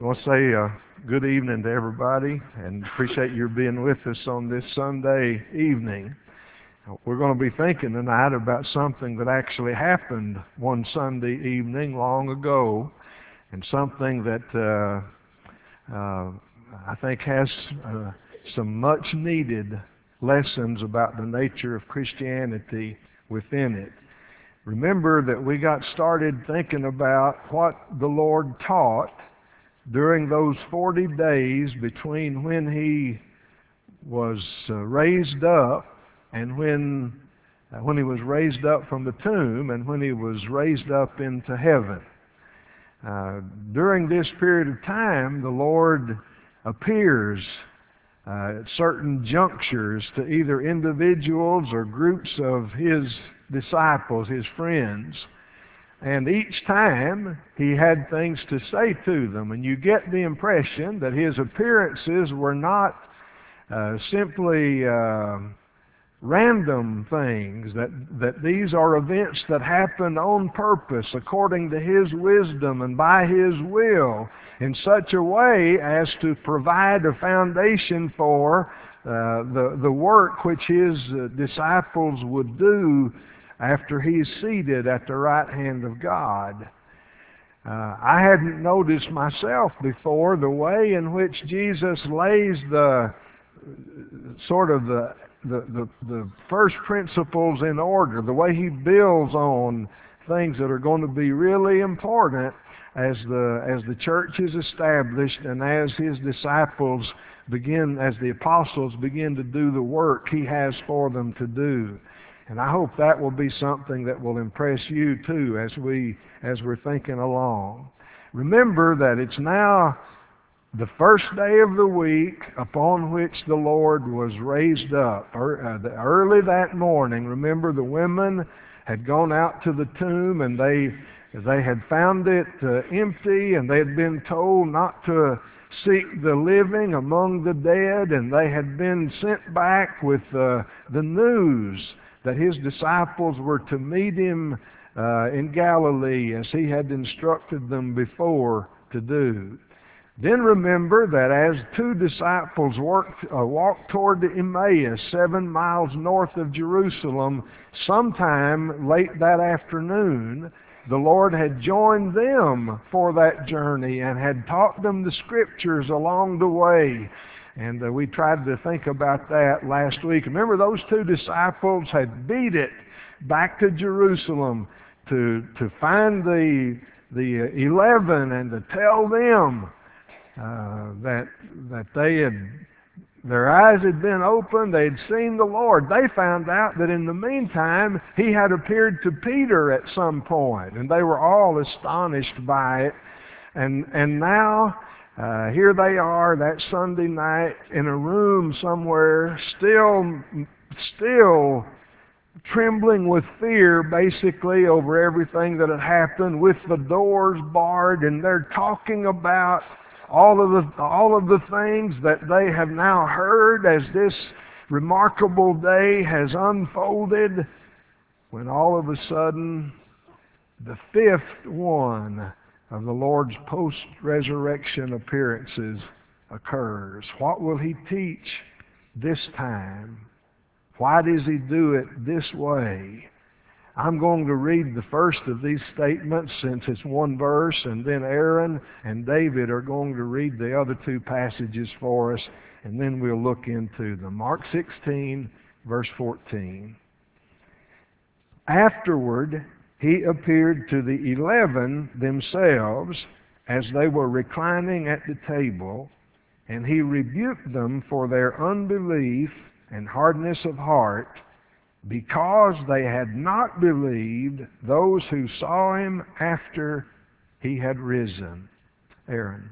I want to say good evening to everybody and appreciate your being with us on this Sunday evening. We're going to be thinking tonight about something that actually happened one Sunday evening long ago, and something that I think has some much needed lessons about the nature of Christianity within it. Remember that we got started thinking about what the Lord taught during those 40 days between when he was raised up and when he was raised up from the tomb and when he was raised up into heaven. During this period of time, the Lord appears at certain junctures to either individuals or groups of his disciples, his friends. And each time he had things to say to them, and you get the impression that his appearances were not simply random things, that these are events that happen on purpose according to his wisdom and by his will in such a way as to provide a foundation for the work which his disciples would do after he's seated at the right hand of God. I hadn't noticed myself before the way in which Jesus lays the first principles in order, the way he builds on things that are going to be really important as the church is established and as his disciples as the apostles begin to do the work he has for them to do. And I hope that will be something that will impress you too as we're thinking along. Remember that it's now the first day of the week upon which the Lord was raised up. Early that morning, remember, the women had gone out to the tomb and they had found it empty, and they had been told not to seek the living among the dead, and they had been sent back with the news that his disciples were to meet him in Galilee as he had instructed them before to do. Then remember that as two disciples walked toward Emmaus, 7 miles north of Jerusalem, sometime late that afternoon, the Lord had joined them for that journey and had taught them the Scriptures along the way. And we tried to think about that last week. Remember, those two disciples had beat it back to Jerusalem to find the 11 and to tell them that their eyes had been opened, they had seen the Lord. They found out that in the meantime he had appeared to Peter at some point, and they were all astonished by it. And now here they are that Sunday night in a room somewhere, still trembling with fear, basically, over everything that had happened, with the doors barred, and they're talking about all of the things that they have now heard as this remarkable day has unfolded, when all of a sudden the fifth one of the Lord's post-resurrection appearances occurs. What will he teach this time? Why does he do it this way? I'm going to read the first of these statements since it's one verse, and then Aaron and David are going to read the other two passages for us, and then we'll look into them. Mark 16, verse 14. Afterward, he appeared to the 11 themselves as they were reclining at the table, and he rebuked them for their unbelief and hardness of heart, because they had not believed those who saw him after he had risen. Aaron.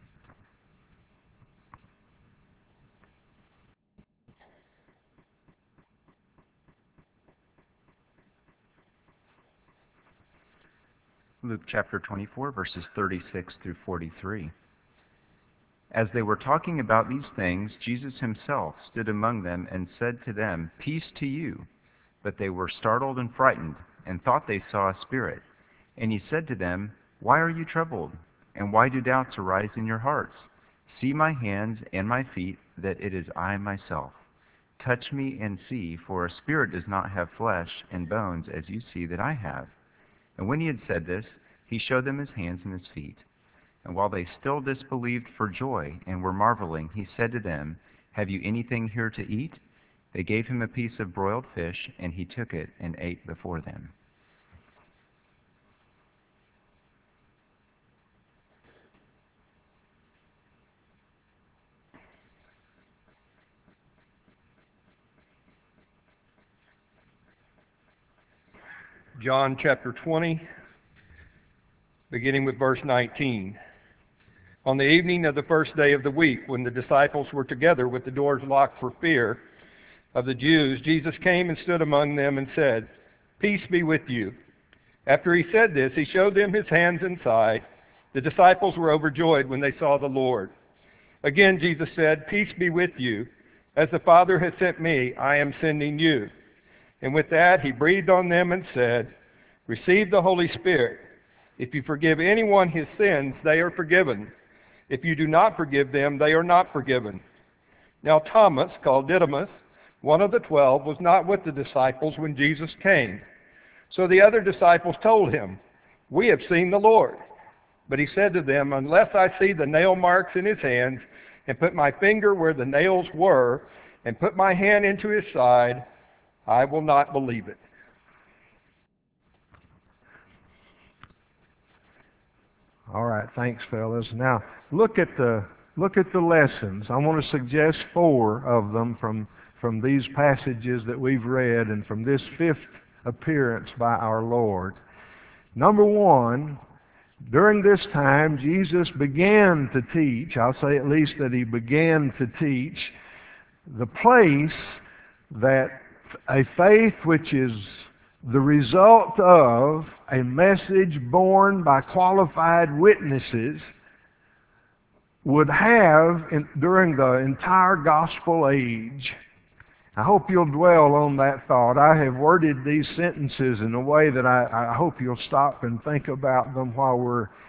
Luke chapter 24, verses 36 through 43. As they were talking about these things, Jesus himself stood among them and said to them, "Peace to you." But they were startled and frightened, and thought they saw a spirit. And he said to them, "Why are you troubled? And why do doubts arise in your hearts? See my hands and my feet, that it is I myself. Touch me and see, for a spirit does not have flesh and bones, as you see that I have." And when he had said this, he showed them his hands and his feet. And while they still disbelieved for joy and were marveling, he said to them, "Have you anything here to eat?" They gave him a piece of broiled fish, and he took it and ate before them. John chapter 20, beginning with verse 19. On the evening of the first day of the week, when the disciples were together with the doors locked for fear of the Jews, Jesus came and stood among them and said, "Peace be with you." After he said this, he showed them his hands and side. The disciples were overjoyed when they saw the Lord. Again, Jesus said, "Peace be with you. As the Father has sent me, I am sending you." And with that, he breathed on them and said, "Receive the Holy Spirit. If you forgive anyone his sins, they are forgiven. If you do not forgive them, they are not forgiven." Now Thomas, called Didymus, one of the 12, was not with the disciples when Jesus came. So the other disciples told him, "We have seen the Lord." But he said to them, "Unless I see the nail marks in his hands, and put my finger where the nails were, and put my hand into his side, I will not believe it." All right, thanks, fellas. Now look at the lessons. I want to suggest 4 of them from these passages that we've read and from this 5th appearance by our Lord. Number 1, during this time, Jesus began to teach. I'll say at least that he began to teach the place that a faith which is the result of a message borne by qualified witnesses would have during the entire gospel age. I hope you'll dwell on that thought. I have worded these sentences in a way that I hope you'll stop and think about them while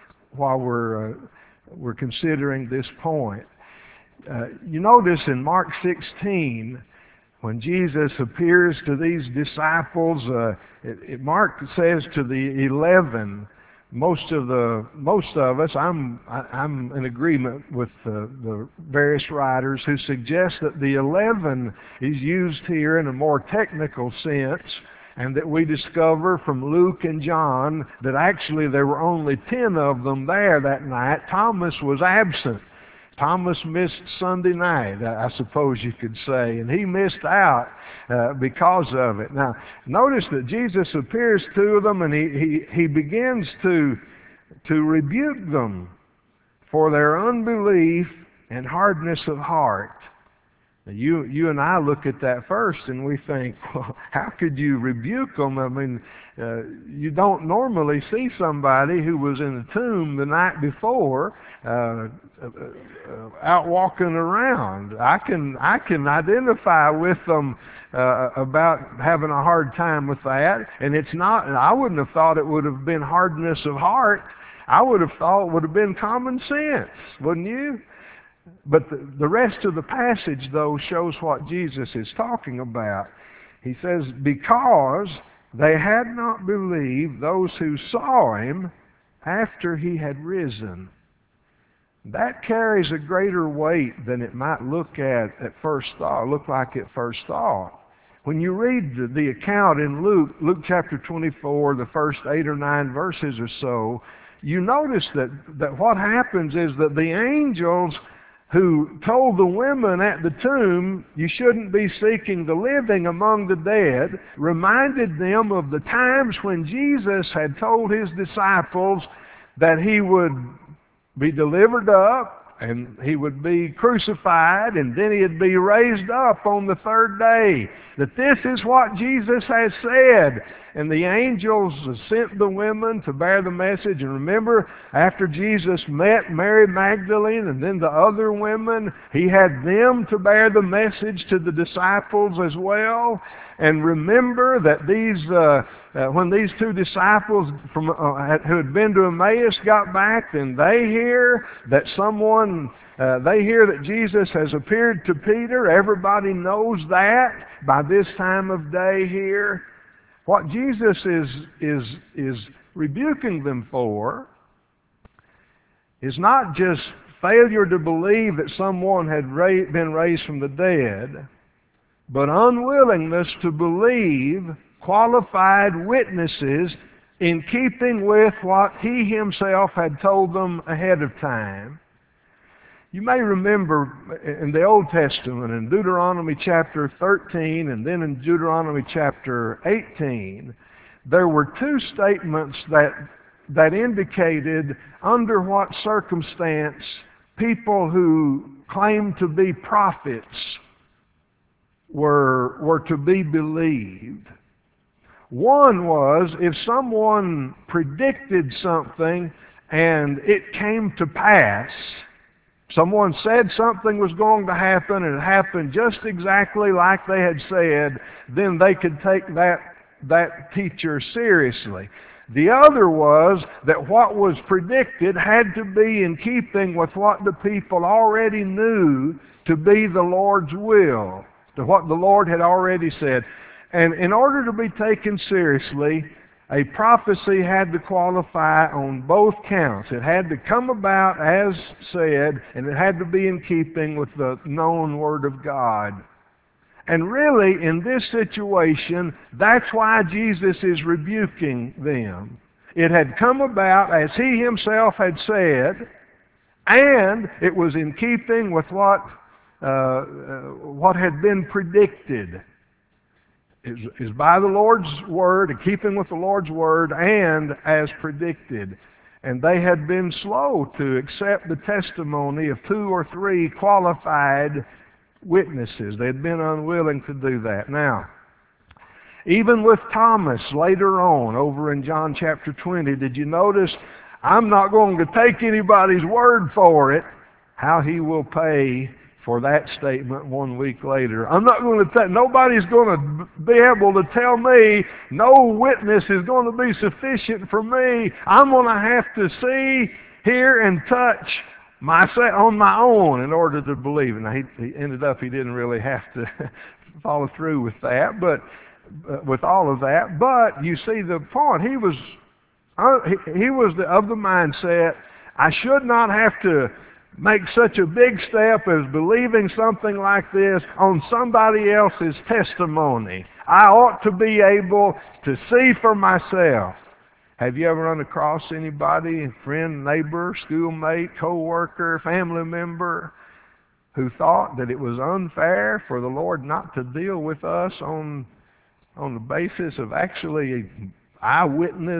we're considering this point. You notice in Mark 16, when Jesus appears to these disciples, Mark says to the 11, most of us, I'm in agreement with the various writers who suggest that the 11 is used here in a more technical sense, and that we discover from Luke and John that actually there were only 10 of them there that night. Thomas was absent. Thomas missed Sunday night, I suppose you could say, and he missed out because of it. Now, notice that Jesus appears to them, and he begins to rebuke them for their unbelief and hardness of heart. Now, you and I look at that first, and we think, well, how could you rebuke them? I mean, you don't normally see somebody who was in a tomb the night before out walking around. I can identify with them about having a hard time with that, and it's not. I wouldn't have thought it would have been hardness of heart. I would have thought it would have been common sense, wouldn't you? But the rest of the passage, though, shows what Jesus is talking about. He says, "Because they had not believed those who saw him after he had risen." That carries a greater weight than it might look like at first thought. When you read the account in Luke chapter 24, the first 8 or 9 verses or so, you notice that what happens is that the angels who told the women at the tomb, "You shouldn't be seeking the living among the dead," reminded them of the times when Jesus had told his disciples that he would be delivered up, and he would be crucified, and then he'd be raised up on the 3rd day. That this is what Jesus has said. And the angels sent the women to bear the message. And remember, after Jesus met Mary Magdalene and then the other women, he had them to bear the message to the disciples as well. and remember that when these two disciples who had been to Emmaus got back, then they hear that Jesus has appeared to Peter. Everybody knows that by this time of day here. What Jesus is rebuking them for is not just failure to believe that someone had been raised from the dead, but unwillingness to believe qualified witnesses in keeping with what he himself had told them ahead of time. You may remember in the Old Testament, in Deuteronomy chapter 13 and then in Deuteronomy chapter 18, there were two statements that indicated under what circumstance people who claimed to be prophets were to be believed. One was if someone predicted something and it came to pass. Someone said something was going to happen and it happened just exactly like they had said, then they could take that teacher seriously. The other was that what was predicted had to be in keeping with what the people already knew to be the Lord's will, to what the Lord had already said. And in order to be taken seriously, a prophecy had to qualify on both counts. It had to come about as said, and it had to be in keeping with the known Word of God. And really, in this situation, that's why Jesus is rebuking them. It had come about as He Himself had said, and it was in keeping with what had been predicted. Is by the Lord's Word, in keeping with the Lord's Word, and as predicted. And they had been slow to accept the testimony of 2 or 3 qualified witnesses. They had been unwilling to do that. Now, even with Thomas later on, over in John chapter 20, did you notice, I'm not going to take anybody's word for it, how he will pay for that statement 1 week later. I'm not going to nobody's going to be able to tell me, no witness is going to be sufficient for me. I'm going to have to see, hear, and touch myself on my own in order to believe. And he ended up, he didn't really have to follow through with that, but with all of that. But you see the point. He was of the mindset, I should not have to make such a big step as believing something like this on somebody else's testimony. I ought to be able to see for myself. Have you ever run across anybody, friend, neighbor, schoolmate, co-worker, family member, who thought that it was unfair for the Lord not to deal with us on the basis of actually eyewitness,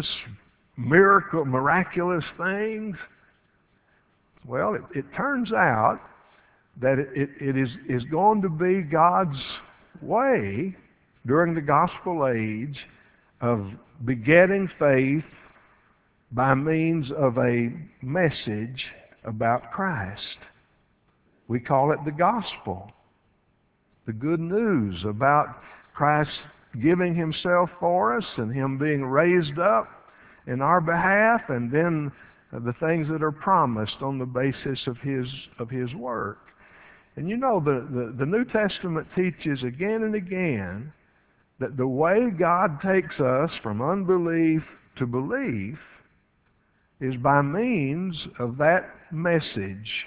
miraculous things? Well, it turns out that it is going to be God's way during the gospel age of begetting faith by means of a message about Christ. We call it the gospel, the good news about Christ giving Himself for us and Him being raised up in our behalf, and then the things that are promised on the basis of His work. And you know, the New Testament teaches again and again that the way God takes us from unbelief to belief is by means of that message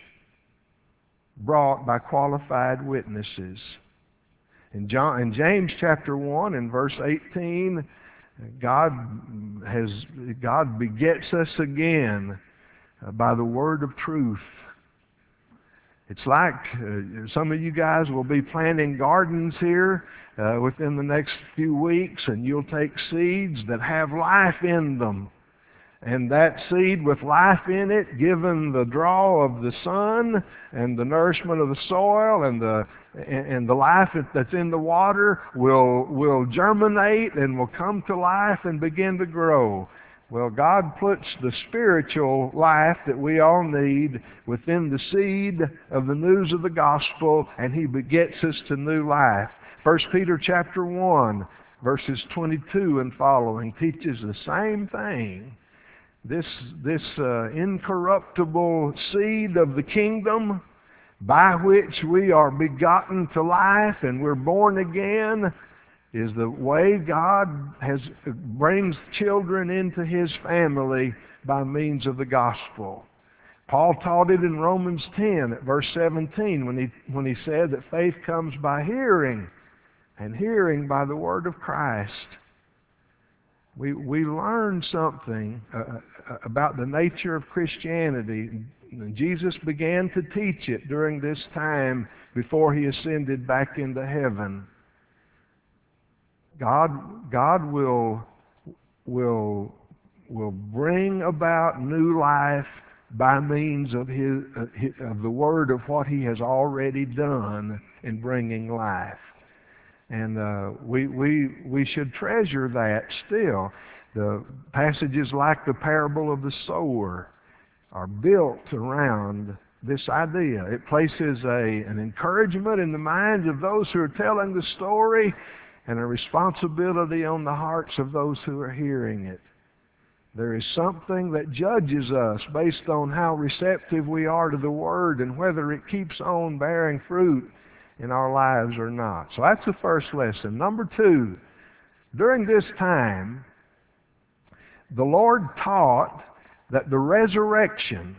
brought by qualified witnesses. In James chapter 1 and verse 18, God begets us again by the word of truth. It's like some of you guys will be planting gardens here within the next few weeks, and you'll take seeds that have life in them. And that seed with life in it, given the draw of the sun and the nourishment of the soil and the life that's in the water, will germinate and will come to life and begin to grow. Well, God puts the spiritual life that we all need within the seed of the news of the gospel, and He begets us to new life. 1 Peter chapter 1, verses 22 and following teaches the same thing. This incorruptible seed of the kingdom by which we are begotten to life and we're born again is the way God brings children into His family by means of the gospel. Paul taught it in Romans 10 at verse 17 when he said that faith comes by hearing, and hearing by the word of Christ. We learn something about the nature of Christianity. Jesus began to teach it during this time before He ascended back into heaven. God will bring about new life by means of the word of what He has already done in bringing life. And we should treasure that still. The passages like the parable of the sower are built around this idea. It places an encouragement in the minds of those who are telling the story and a responsibility on the hearts of those who are hearing it. There is something that judges us based on how receptive we are to the Word and whether it keeps on bearing fruit in our lives or not. So that's the first lesson. Number two, during this time, the Lord taught that the resurrection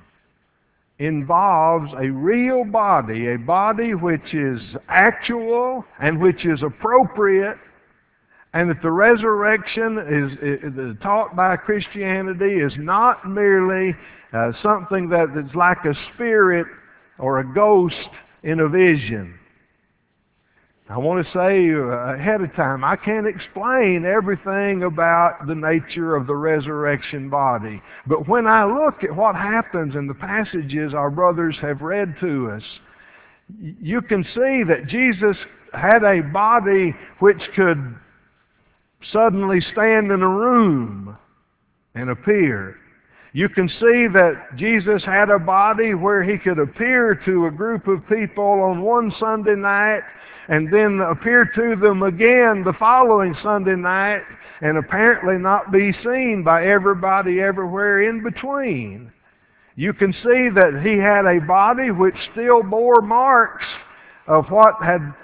involves a real body, a body which is actual and which is appropriate, and that the resurrection is taught by Christianity is not merely something that is like a spirit or a ghost in a vision. I want to say ahead of time, I can't explain everything about the nature of the resurrection body. But when I look at what happens in the passages our brothers have read to us, you can see that Jesus had a body which could suddenly stand in a room and appear. You can see that Jesus had a body where He could appear to a group of people on one Sunday night and then appear to them again the following Sunday night and apparently not be seen by everybody everywhere in between. You can see that He had a body which still bore marks of what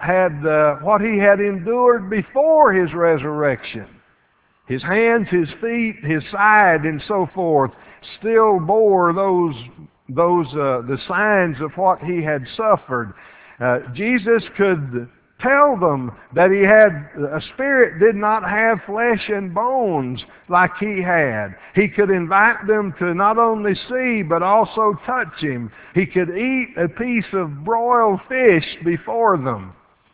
He had endured before His resurrection. His hands, His feet, His side, and so forth still bore the signs of what He had suffered. Jesus could tell them that a spirit did not have flesh and bones like He had. He could invite them to not only see but also touch Him. He could eat a piece of broiled fish before them.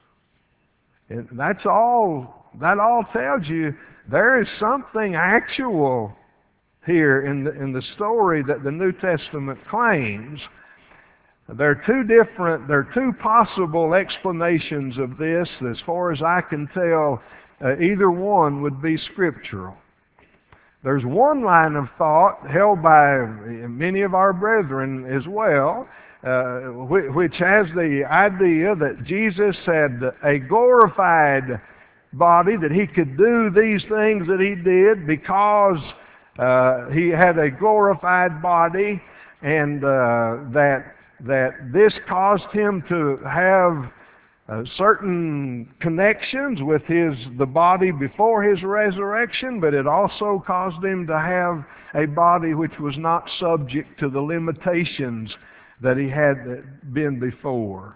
And that all tells you there is something actual here in the story that the New Testament claims. There are two possible explanations of this. As far as I can tell, either one would be scriptural. There's one line of thought held by many of our brethren as well, which has the idea that Jesus had a glorified body, that He could do these things that He did because He had a glorified body, and that this caused Him to have certain connections with the body before His resurrection, but it also caused Him to have a body which was not subject to the limitations that He had been before.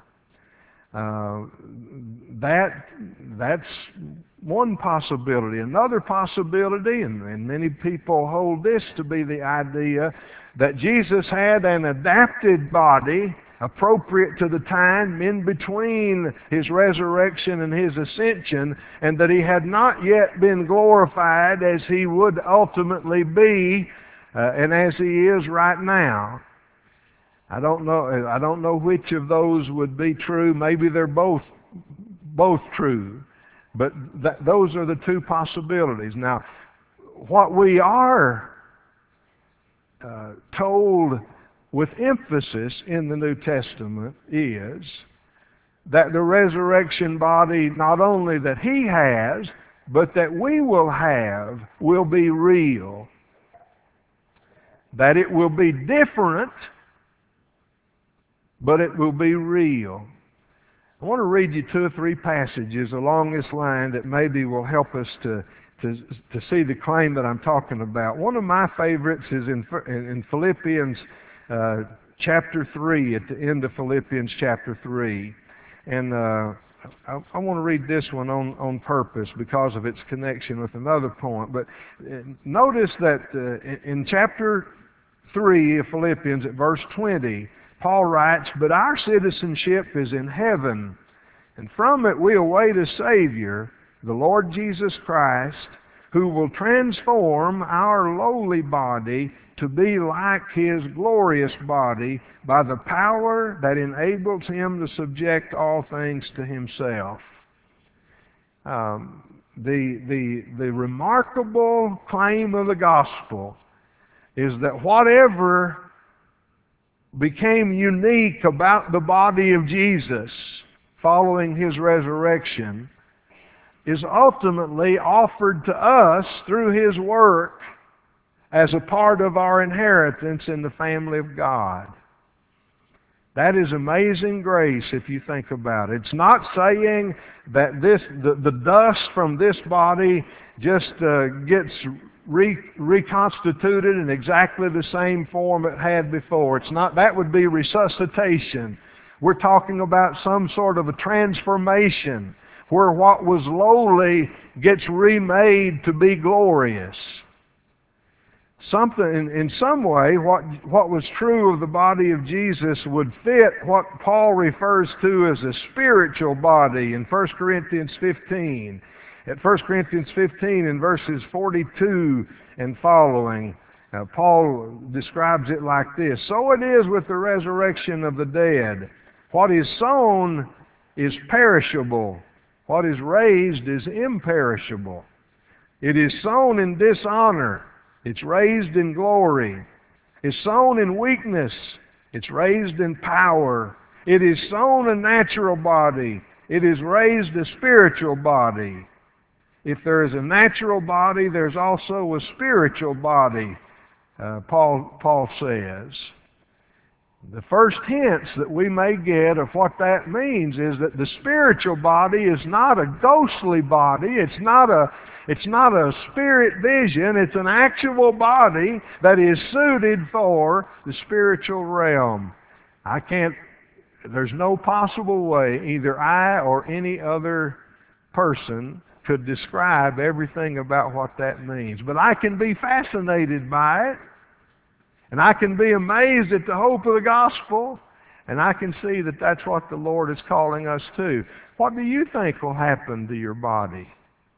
That's one possibility. Another possibility, and many people hold this to be the idea, that Jesus had an adapted body appropriate to the time in between His resurrection and His ascension, and that He had not yet been glorified as He would ultimately be and as He is right now. I don't know which of those would be true. Maybe they're both true. But those are the two possibilities. Now, what we are told with emphasis in the New Testament is that the resurrection body, not only that He has, but that we will have, will be real. That it will be different, but it will be real. I want to read you 2 or 3 passages along this line that maybe will help us to see the claim that I'm talking about. One of my favorites is in Philippians chapter 3, at the end of Philippians chapter 3. And I want to read this one on purpose because of its connection with another point. But notice that in chapter 3 of Philippians at verse 20, Paul writes, "But our citizenship is in heaven, and from it we await a Savior, the Lord Jesus Christ, who will transform our lowly body to be like His glorious body by the power that enables Him to subject all things to Himself." The remarkable claim of the gospel is that whatever became unique about the body of Jesus following His resurrection is ultimately offered to us through His work as a part of our inheritance in the family of God. That is amazing grace if you think about it. It's not saying that the dust from this body just gets reconstituted in exactly the same form it had before. It's not. That would be resuscitation. We're talking about some sort of a transformation where what was lowly gets remade to be glorious. Something, in some way, what was true of the body of Jesus would fit what Paul refers to as a spiritual body in 1 Corinthians 15. At 1 Corinthians 15 in verses 42 and following, Paul describes it like this: "So it is with the resurrection of the dead. What is sown is perishable. What is raised is imperishable. It is sown in dishonor. It's raised in glory. It's sown in weakness. It's raised in power. It is sown a natural body. It is raised a spiritual body. If there is a natural body, there's also a spiritual body," Paul says. The first hints that we may get of what that means is that the spiritual body is not a ghostly body. It's not a spirit vision. It's an actual body that is suited for the spiritual realm. There's no possible way either I or any other person could describe everything about what that means. But I can be fascinated by it, and I can be amazed at the hope of the gospel, and I can see that that's what the Lord is calling us to. What do you think will happen to your body?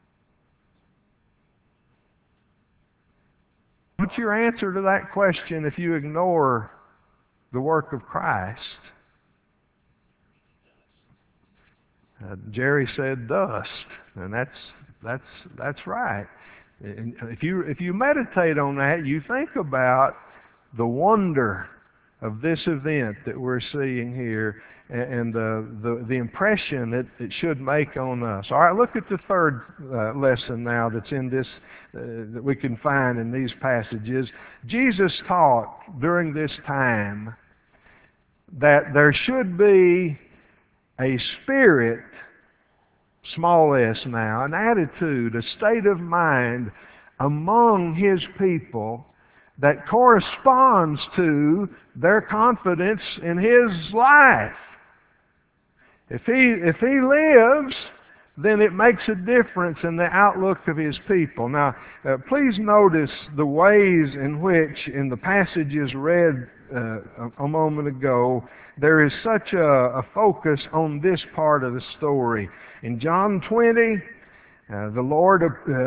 What's your answer to that question if you ignore the work of Christ? Jerry said dust, and that's right. And if you meditate on that, you think about the wonder of this event that we're seeing here, and the impression that it should make on us. All right, look at the third lesson now that's in this that we can find in these passages. Jesus taught during this time that there should be a spirit, small s now, an attitude, a state of mind among His people that corresponds to their confidence in His life. If he lives, then it makes a difference in the outlook of His people. Now, please notice the ways in which, in the passages read a moment ago, there is such a focus on this part of the story. In John 20, the Lord,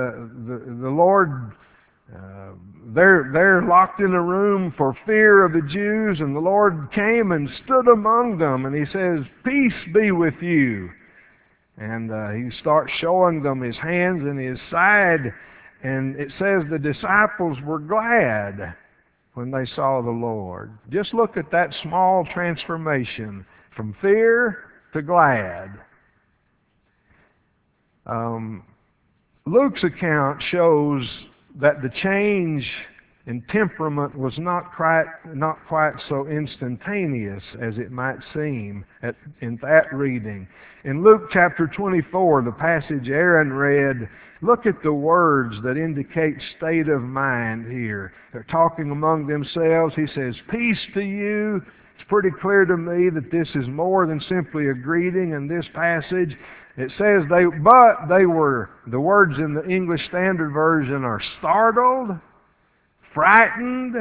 they're locked in a room for fear of the Jews, and the Lord came and stood among them, and He says, "Peace be with you." And He starts showing them His hands and His side, and it says the disciples were glad when they saw the Lord. Just look at that small transformation from fear to glad. Luke's account shows that the change in temperament was not quite so instantaneous as it might seem in that reading. In Luke chapter 24, the passage Aaron read, look at the words that indicate state of mind here. They're talking among themselves. He says, peace to you. It's pretty clear to me that this is more than simply a greeting in this passage. It says the words in the English Standard Version are startled, frightened.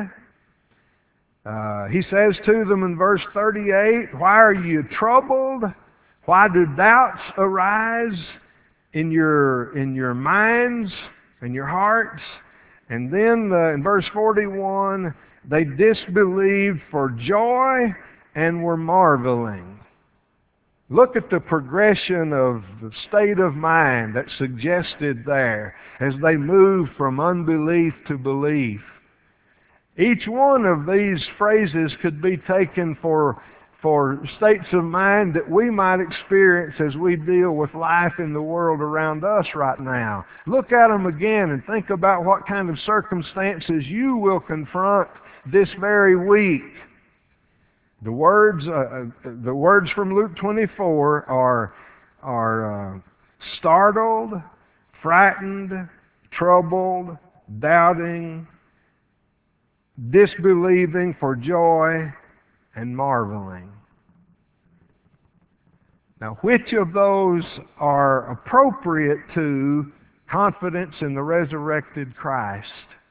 He says to them in verse 38, why are you troubled? Why do doubts arise in your minds and your hearts? And then in verse 41, they disbelieved for joy and were marveling. Look at the progression of the state of mind that's suggested there as they move from unbelief to belief. Each one of these phrases could be taken for states of mind that we might experience as we deal with life in the world around us right now. Look at them again and think about what kind of circumstances you will confront this very week. The words from Luke 24 are startled, frightened, troubled, doubting, disbelieving for joy, and marveling. Now, which of those are appropriate to confidence in the resurrected Christ?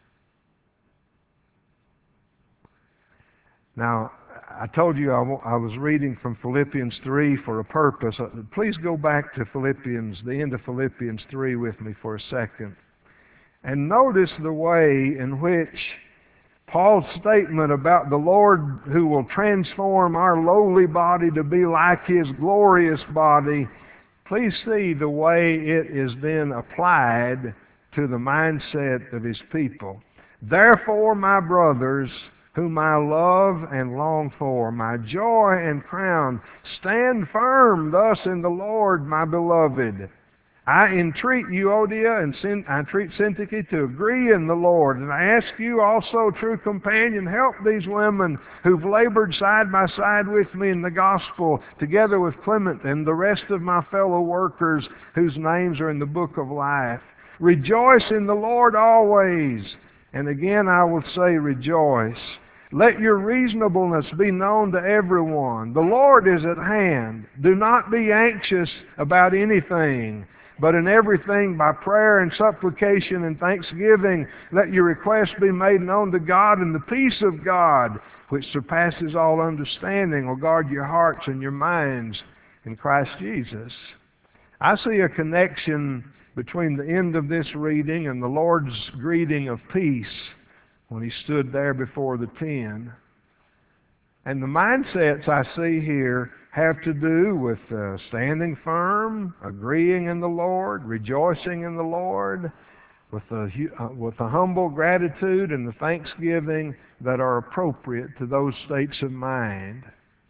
Now, I told you I was reading from Philippians 3 for a purpose. Please go back to the end of Philippians 3 with me for a second. And notice the way in which Paul's statement about the Lord who will transform our lowly body to be like His glorious body, please see the way it is then applied to the mindset of His people. Therefore, my brothers, whom I love and long for, my joy and crown, stand firm thus in the Lord, my beloved. I entreat Euodia and I entreat Syntyche to agree in the Lord. And I ask you also, true companion, help these women who've labored side by side with me in the gospel, together with Clement and the rest of my fellow workers whose names are in the book of life. Rejoice in the Lord always. And again I will say rejoice. Let your reasonableness be known to everyone. The Lord is at hand. Do not be anxious about anything, but in everything by prayer and supplication and thanksgiving, let your requests be made known to God, and the peace of God, which surpasses all understanding, will guard your hearts and your minds in Christ Jesus. I see a connection between the end of this reading and the Lord's greeting of peace when He stood there before the 10. And the mindsets I see here have to do with standing firm, agreeing in the Lord, rejoicing in the Lord, with the humble gratitude and the thanksgiving that are appropriate to those states of mind.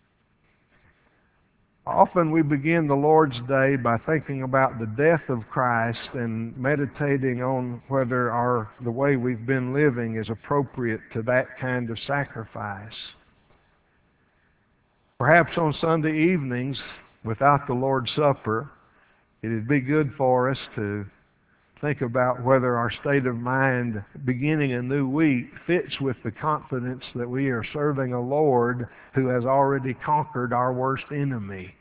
Often we begin the Lord's Day by thinking about the death of Christ and meditating on whether the way we've been living is appropriate to that kind of sacrifice. Perhaps on Sunday evenings, without the Lord's Supper, it'd be good for us to think about whether our state of mind beginning a new week fits with the confidence that we are serving a Lord who has already conquered our worst enemy.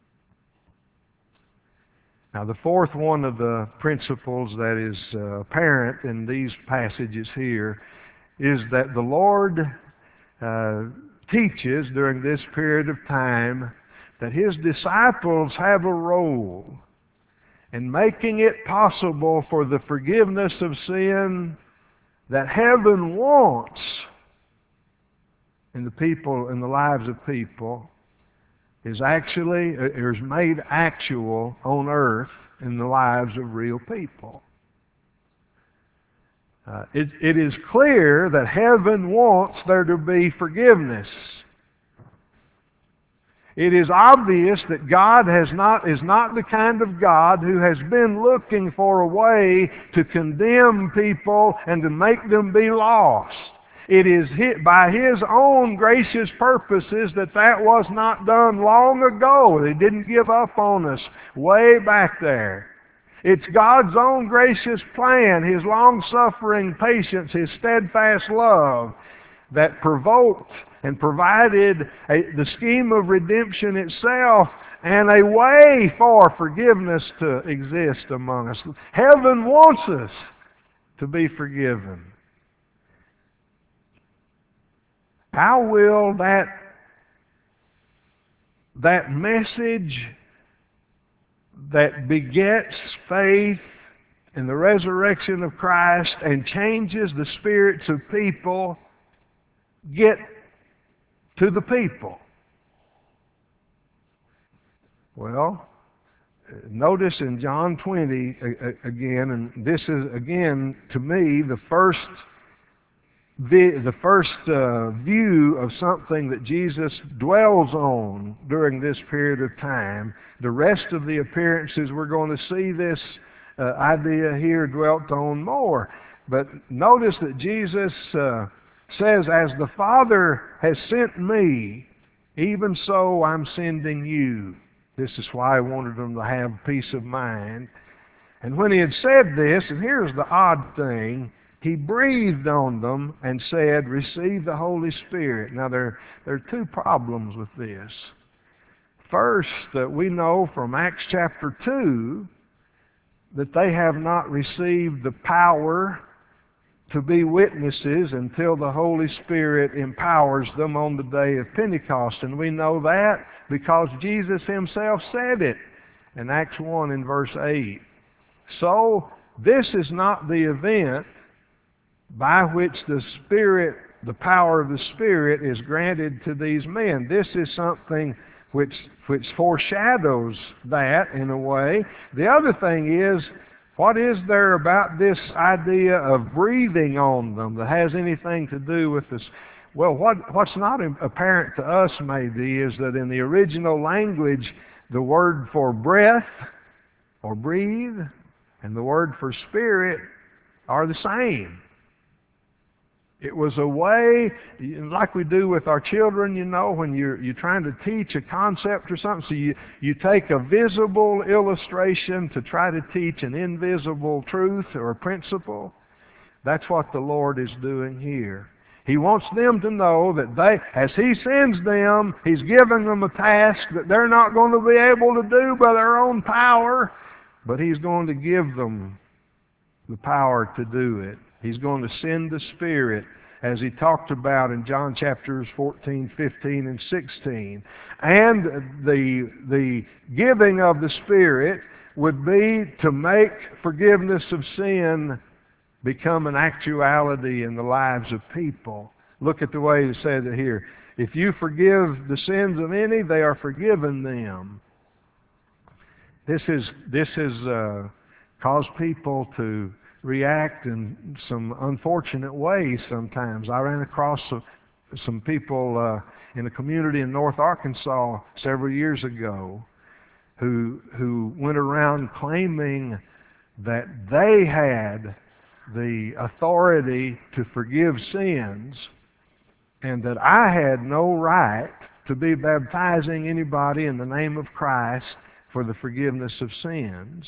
Now, the fourth one of the principles that is apparent in these passages here is that the Lord teaches during this period of time that His disciples have a role in making it possible for the forgiveness of sin that heaven wants in the lives of people is made actual on earth in the lives of real people. It is clear that heaven wants there to be forgiveness. It is obvious that God is not the kind of God who has been looking for a way to condemn people and to make them be lost. It is by His own gracious purposes that was not done long ago. He didn't give up on us way back there. It's God's own gracious plan, His long-suffering patience, His steadfast love that provoked and provided the scheme of redemption itself and a way for forgiveness to exist among us. Heaven wants us to be forgiven. How will that message that begets faith in the resurrection of Christ and changes the spirits of people get to the people? Well, notice in John 20 again, and this is again to me the first view of something that Jesus dwells on during this period of time. The rest of the appearances we're going to see this idea here dwelt on more. But notice that Jesus says, "As the Father has sent me, even so I'm sending you." This is why I wanted them to have peace of mind. And when He had said this, and here's the odd thing, He breathed on them and said, "Receive the Holy Spirit." Now there are two problems with this. First, we know from Acts chapter 2 that they have not received the power to be witnesses until the Holy Spirit empowers them on the day of Pentecost. And we know that because Jesus Himself said it in Acts 1 in verse 8. So, this is not the event by which the Spirit, the power of the Spirit, is granted to these men. This is something which foreshadows that in a way. The other thing is, what is there about this idea of breathing on them that has anything to do with this? Well, what's not apparent to us maybe is that in the original language, the word for breath or breathe and the word for spirit are the same. It was a way, like we do with our children, when you're trying to teach a concept or something, so you take a visible illustration to try to teach an invisible truth or a principle. That's what the Lord is doing here. He wants them to know that as He sends them, He's giving them a task that they're not going to be able to do by their own power, but He's going to give them the power to do it. He's going to send the Spirit, as He talked about in John chapters 14, 15, and 16. And the giving of the Spirit would be to make forgiveness of sin become an actuality in the lives of people. Look at the way He said it here. If you forgive the sins of any, they are forgiven them. This has caused people to react in some unfortunate ways sometimes. I ran across some people in a community in North Arkansas several years ago who went around claiming that they had the authority to forgive sins and that I had no right to be baptizing anybody in the name of Christ for the forgiveness of sins.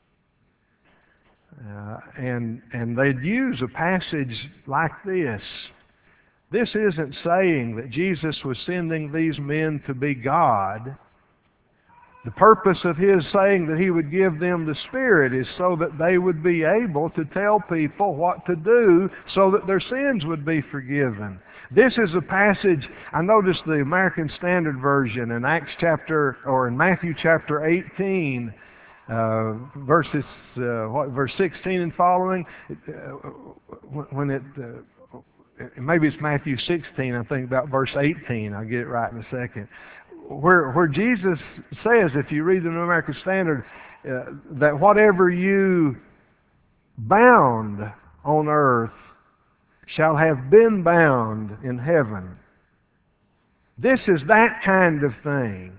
And they'd use a passage like this. This isn't saying that Jesus was sending these men to be God. The purpose of His saying that He would give them the Spirit is so that they would be able to tell people what to do so that their sins would be forgiven. This is a passage, I noticed the American Standard Version in in Matthew chapter 18, verse 16 and following, maybe it's Matthew 16, I think about verse 18, I'll get it right in a second, where Jesus says, if you read the New American Standard, that whatever you bound on earth shall have been bound in heaven, This is that kind of thing.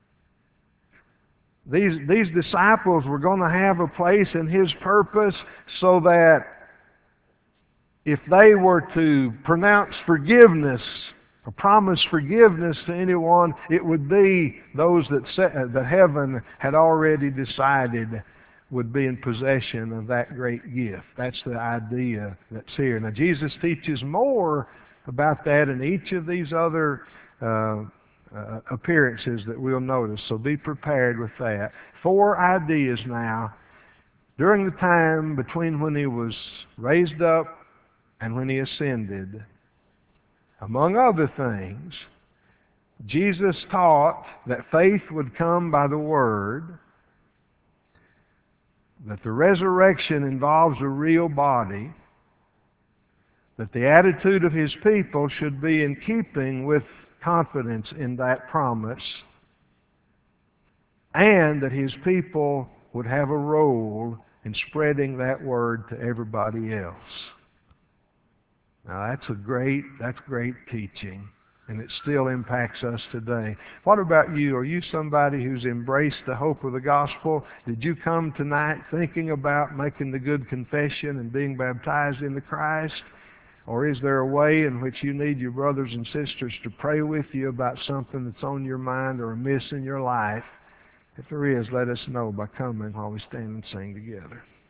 These disciples were going to have a place in His purpose so that if they were to pronounce forgiveness or promise forgiveness to anyone, it would be those that heaven had already decided would be in possession of that great gift. That's the idea that's here. Now, Jesus teaches more about that in each of these other appearances that we'll notice, so be prepared with that. 4 ideas now. During the time between when He was raised up and when He ascended, among other things, Jesus taught that faith would come by the Word, that the resurrection involves a real body, that the attitude of His people should be in keeping with confidence in that promise, and that His people would have a role in spreading that word to everybody else. Now that's great teaching, and it still impacts us today. What about you? Are you somebody who's embraced the hope of the gospel? Did you come tonight thinking about making the good confession and being baptized into Christ? Or is there a way in which you need your brothers and sisters to pray with you about something that's on your mind or amiss in your life? If there is, let us know by coming while we stand and sing together.